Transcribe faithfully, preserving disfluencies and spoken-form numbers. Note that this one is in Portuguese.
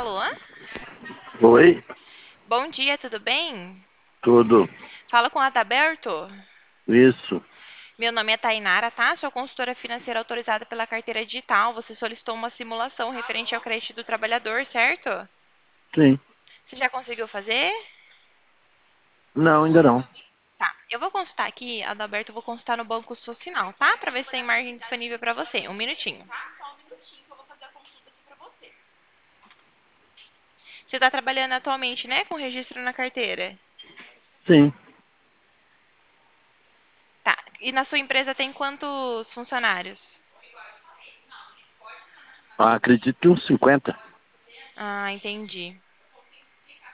Alô? Oi, Bom dia, tudo bem? tudo. Fala com o Adalberto. Isso, Meu nome é Tainara, tá? Sou consultora financeira autorizada pela carteira digital. Você solicitou uma simulação referente ao crédito do trabalhador, certo? sim. Você já conseguiu fazer? Não, ainda não. Tá. Eu vou consultar aqui, Adalberto, eu vou consultar no banco social, tá? Pra ver se tem margem disponível pra você. Um minutinho. Você tá trabalhando atualmente, né, com registro na carteira? Sim. Tá. E na sua empresa tem quantos funcionários? Ah, acredito que uns cinquenta. Ah, entendi.